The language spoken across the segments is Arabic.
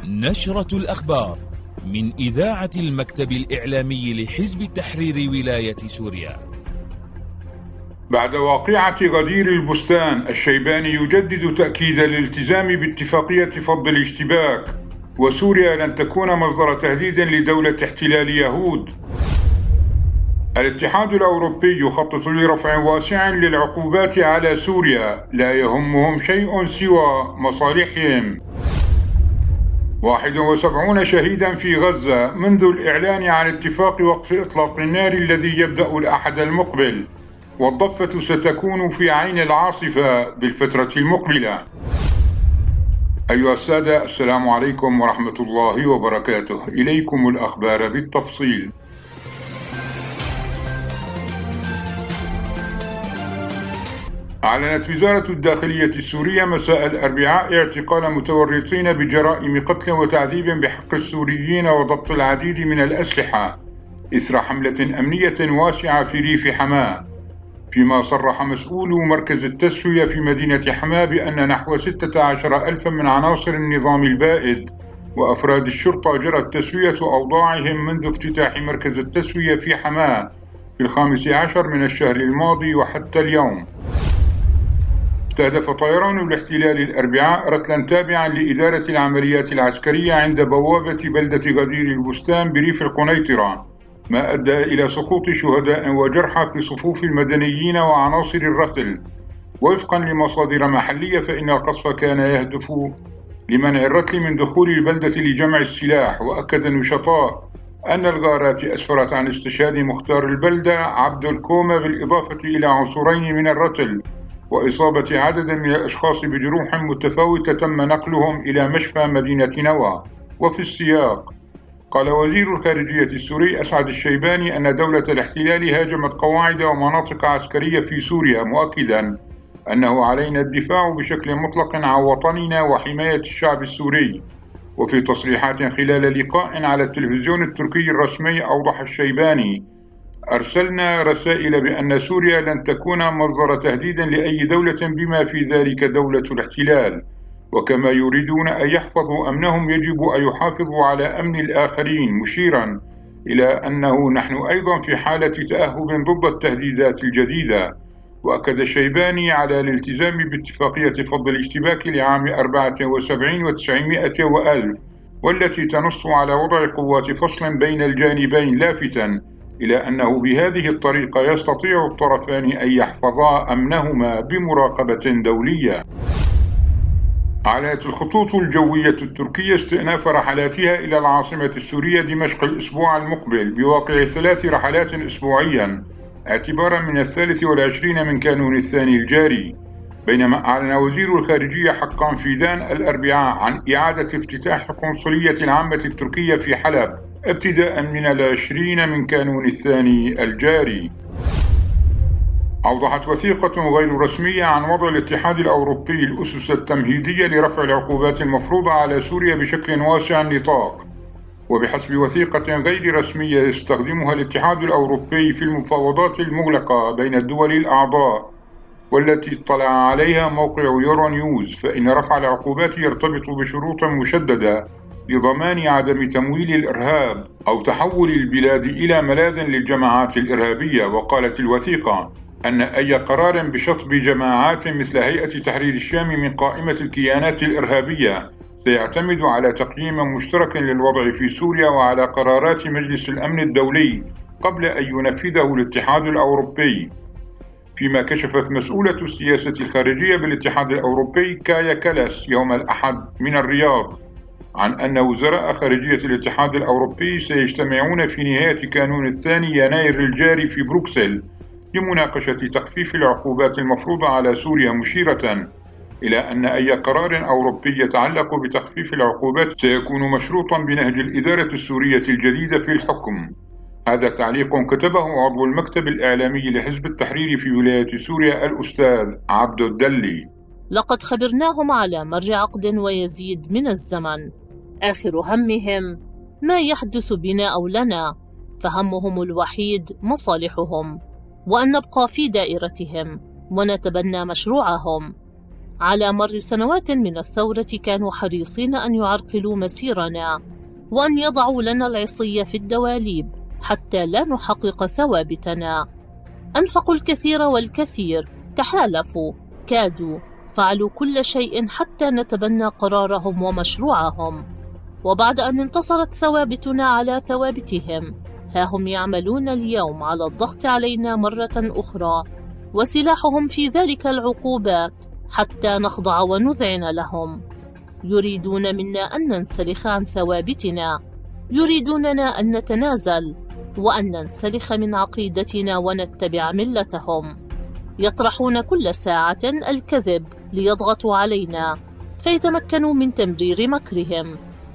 نشرة الأخبار من إذاعة المكتب الإعلامي لحزب التحرير ولاية سوريا. بعد واقعة غدير البستان، الشيباني يجدد تأكيد الالتزام باتفاقية فض الاشتباك، وسوريا لن تكون مصدر تهديد لدولة احتلال يهود. الاتحاد الأوروبي يخطط لرفع واسع للعقوبات على سوريا، لا يهمهم شيء سوى مصالحهم. 71 شهيدا في غزة منذ الإعلان عن اتفاق وقف إطلاق النار الذي يبدأ الأحد المقبل، والضفة ستكون في عين العاصفة بالفترة المقبلة. أيها السادة، السلام عليكم ورحمة الله وبركاته. إليكم الأخبار بالتفصيل. أعلنت وزارة الداخلية السورية مساء الأربعاء اعتقال متورطين بجرائم قتل وتعذيب بحق السوريين وضبط العديد من الأسلحة إثر حملة أمنية واسعة في ريف حماة، فيما صرح مسؤولو مركز التسوية في مدينة حماة بأن نحو 16,000 من عناصر النظام البائد وأفراد الشرطة جرت تسوية أوضاعهم منذ افتتاح مركز التسوية في حماة في 15 من الشهر الماضي وحتى اليوم. استهدف طيران الاحتلال الأربعاء رتلا تابعا لإدارة العمليات العسكرية عند بوابة بلدة غدير البستان بريف القنيطرة، ما أدى إلى سقوط شهداء وجرحى في صفوف المدنيين وعناصر الرتل. وفقا لمصادر محلية فإن القصف كان يهدف لمنع الرتل من دخول البلدة لجمع السلاح. وأكد النشطاء أن الغارات أسفرت عن استشهاد مختار البلدة عبد الكومة، بالإضافة إلى عنصرين من الرتل وإصابة عدد من الأشخاص بجروح متفاوتة تم نقلهم إلى مشفى مدينة نوى. وفي السياق قال وزير الخارجية السوري أسعد الشيباني أن دولة الاحتلال هاجمت قواعد ومناطق عسكرية في سوريا، مؤكدا أنه علينا الدفاع بشكل مطلق عن وطننا وحماية الشعب السوري. وفي تصريحات خلال لقاء على التلفزيون التركي الرسمي أوضح الشيباني: أرسلنا رسائل بأن سوريا لن تكون مصدر تهديد لأي دولة بما في ذلك دولة الاحتلال، وكما يريدون أن يحفظوا أمنهم يجب أن يحافظوا على أمن الآخرين، مشيرا إلى أنه نحن أيضا في حالة تأهب ضد التهديدات الجديدة. وأكد الشيباني على الالتزام باتفاقية فض الاشتباك لعام 74 و900 وألف، والتي تنص على وضع قوات فصل بين الجانبين، لافتاً إلى أنه بهذه الطريقة يستطيع الطرفان أن يحفظا أمنهما بمراقبة دولية. أعلنت الخطوط الجوية التركية استئناف رحلاتها إلى العاصمة السورية دمشق الأسبوع المقبل بواقع 3 رحلات أسبوعيا اعتبارا من 23 من كانون الثاني الجاري. بينما أعلن وزير الخارجية حقان فيدان الأربعاء عن إعادة افتتاح القنصلية العامة التركية في حلب ابتداء من 20 من كانون الثاني الجاري. أوضحت وثيقة غير رسمية عن وضع الاتحاد الأوروبي الأسس التمهيدية لرفع العقوبات المفروضة على سوريا بشكل واسع النطاق. وبحسب وثيقة غير رسمية يستخدمها الاتحاد الأوروبي في المفاوضات المغلقة بين الدول الأعضاء والتي اطلع عليها موقع يورو نيوز، فإن رفع العقوبات يرتبط بشروط مشددة لضمان عدم تمويل الإرهاب أو تحول البلاد إلى ملاذ للجماعات الإرهابية. وقالت الوثيقة أن أي قرار بشطب جماعات مثل هيئة تحرير الشام من قائمة الكيانات الإرهابية سيعتمد على تقييم مشترك للوضع في سوريا وعلى قرارات مجلس الأمن الدولي قبل أن ينفذه الاتحاد الأوروبي. فيما كشفت مسؤولة السياسة الخارجية بالاتحاد الأوروبي كايا كالاس يوم الأحد من الرياض عن أن وزراء خارجية الاتحاد الأوروبي سيجتمعون في نهاية كانون الثاني يناير الجاري في بروكسل لمناقشة تخفيف العقوبات المفروضة على سوريا، مشيرة إلى أن أي قرار أوروبي يتعلق بتخفيف العقوبات سيكون مشروطا بنهج الإدارة السورية الجديدة في الحكم. هذا تعليق كتبه عضو المكتب الإعلامي لحزب التحرير في ولاية سوريا الأستاذ عبد الدلي. لقد خبرناهم على مر عقد ويزيد من الزمن، آخر همهم ما يحدث بنا أو لنا، فهمهم الوحيد مصالحهم، وأن نبقى في دائرتهم ونتبنى مشروعهم. على مر سنوات من الثورة كانوا حريصين أن يعرقلوا مسيرنا وأن يضعوا لنا العصي في الدواليب حتى لا نحقق ثوابتنا. أنفقوا الكثير والكثير، تحالفوا، كادوا، فعلوا كل شيء حتى نتبنى قرارهم ومشروعهم. وبعد أن انتصرت ثوابتنا على ثوابتهم، ها هم يعملون اليوم على الضغط علينا مرة أخرى، وسلاحهم في ذلك العقوبات حتى نخضع ونذعن لهم. يريدون منا أن ننسلخ عن ثوابتنا، يريدوننا أن نتنازل وأن ننسلخ من عقيدتنا ونتبع ملتهم. يطرحون كل ساعة الكذب ليضغطوا علينا فيتمكنوا من تمرير مكرهم،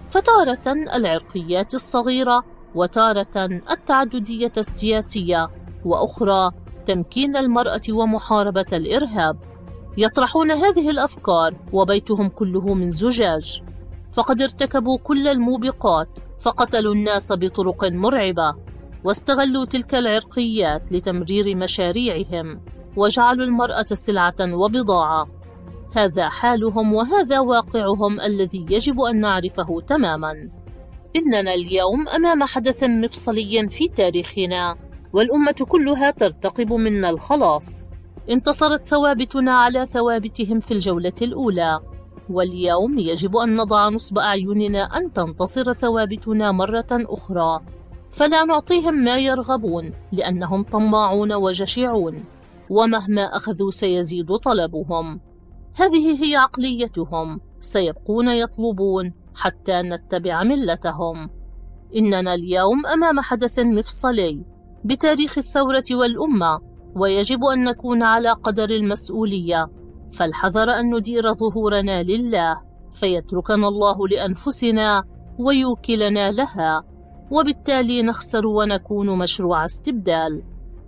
فتارة العرقيات الصغيرة، وتارة التعددية السياسية، وأخرى تمكين المرأة ومحاربة الإرهاب. يطرحون هذه الأفكار وبيتهم كله من زجاج، فقد ارتكبوا كل الموبقات، فقتلوا الناس بطرق مرعبة، واستغلوا تلك العرقيات لتمرير مشاريعهم، وجعلوا المرأة سلعة وبضاعة. هذا حالهم وهذا واقعهم الذي يجب أن نعرفه تماما. إننا اليوم أمام حدث مفصلي في تاريخنا، والأمة كلها ترتقب منا الخلاص. انتصرت ثوابتنا على ثوابتهم في الجولة الأولى، واليوم يجب أن نضع نصب أعيننا أن تنتصر ثوابتنا مرة أخرى، فلا نعطيهم ما يرغبون لأنهم طماعون وجشعون، ومهما أخذوا سيزيد طلبهم. هذه هي عقليتهم، سيبقون يطلبون حتى نتبع ملتهم. إننا اليوم أمام حدث مفصلي بتاريخ الثورة والأمة، ويجب أن نكون على قدر المسؤولية، فالحذر أن ندير ظهورنا لله فيتركنا الله لأنفسنا ويوكلنا لها، وبالتالي نخسر ونكون مشروع استبدال.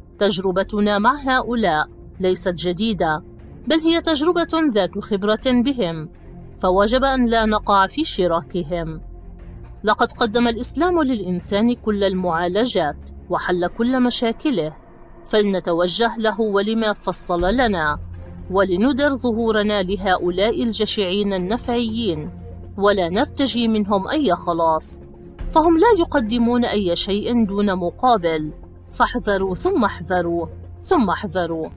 تجربتنا مع هؤلاء ليست جديدة، بل هي تجربة ذات خبرة بهم، فوجب أن لا نقع في شراكهم. لقد قدم الإسلام للإنسان كل المعالجات وحل كل مشاكله، فلنتوجه له ولما فصل لنا، ولندر ظهورنا لهؤلاء الجشعين النفعيين، ولا نرتجي منهم أي خلاص، فهم لا يقدمون أي شيء دون مقابل، فاحذروا ثم احذروا ثم احذروا.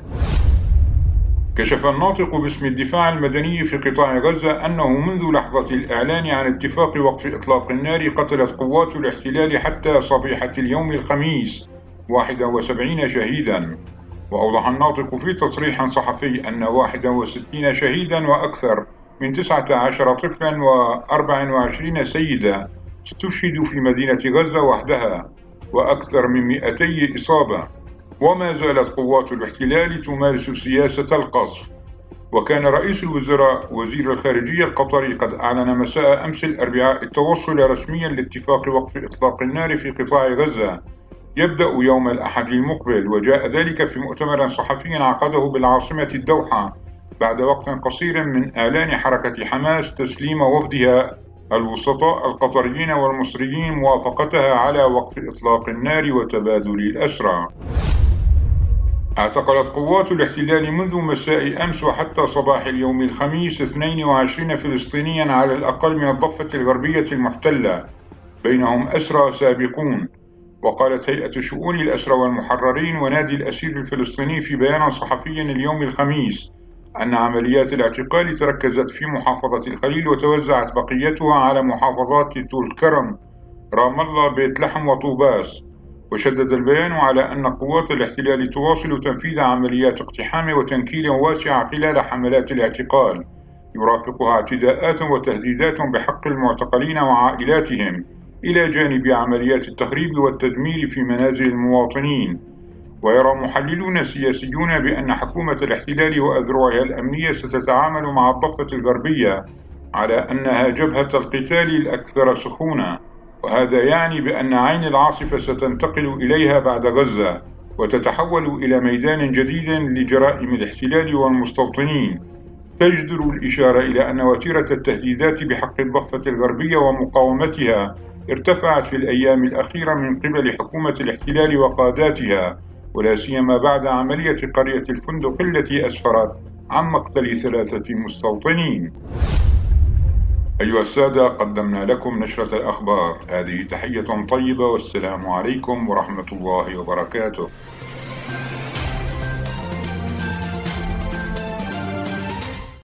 كشف الناطق باسم الدفاع المدني في قطاع غزة أنه منذ لحظة الإعلان عن اتفاق وقف إطلاق النار قتلت قوات الاحتلال حتى صبيحة اليوم الخميس 71 شهيدا. وأوضح الناطق في تصريح صحفي أن 61 شهيدا وأكثر من 19 طفلا و24 سيدة استشهدوا في مدينة غزة وحدها، وأكثر من 200 إصابة. وما زالت قوات الاحتلال تمارس سياسة القصف. وكان رئيس الوزراء وزير الخارجية القطري قد أعلن مساء أمس الأربعاء التوصل رسميا لاتفاق وقف إطلاق النار في قطاع غزة يبدأ يوم الأحد المقبل، وجاء ذلك في مؤتمر صحفي عقده بالعاصمة الدوحة بعد وقت قصير من إعلان حركة حماس تسليم وفدها الوسطاء القطريين والمصريين موافقتها على وقف إطلاق النار وتبادل الأسرى. اعتقلت قوات الاحتلال منذ مساء أمس وحتى صباح اليوم الخميس 22 فلسطينيا على الأقل من الضفة الغربية المحتلة، بينهم أسرى سابقون. وقالت هيئة شؤون الأسرى والمحررين ونادي الأسير الفلسطيني في بيان صحفي اليوم الخميس أن عمليات الاعتقال تركزت في محافظة الخليل وتوزعت بقيتها على محافظات طول كرم، رام الله، بيت لحم وطوباس. وشدد البيان على أن قوات الاحتلال تواصل تنفيذ عمليات اقتحام وتنكيل واسعة خلال حملات الاعتقال يرافقها اعتداءات وتهديدات بحق المعتقلين وعائلاتهم، إلى جانب عمليات التخريب والتدمير في منازل المواطنين. ويرى محللون سياسيون بأن حكومة الاحتلال وأذرعها الأمنية ستتعامل مع الضفة الغربية على أنها جبهة القتال الأكثر سخونة، وهذا يعني بأن عين العاصفة ستنتقل إليها بعد غزة وتتحول إلى ميدان جديد لجرائم الاحتلال والمستوطنين. تجدر الإشارة إلى أن وتيرة التهديدات بحق الضفة الغربية ومقاومتها ارتفعت في الأيام الأخيرة من قبل حكومة الاحتلال وقاداتها، ولا سيما بعد عملية قرية الفندق التي أسفرت عن مقتل 3 مستوطنين. أيها السادة، قدمنا لكم نشرة الأخبار. هذه تحية طيبة، والسلام عليكم ورحمة الله وبركاته.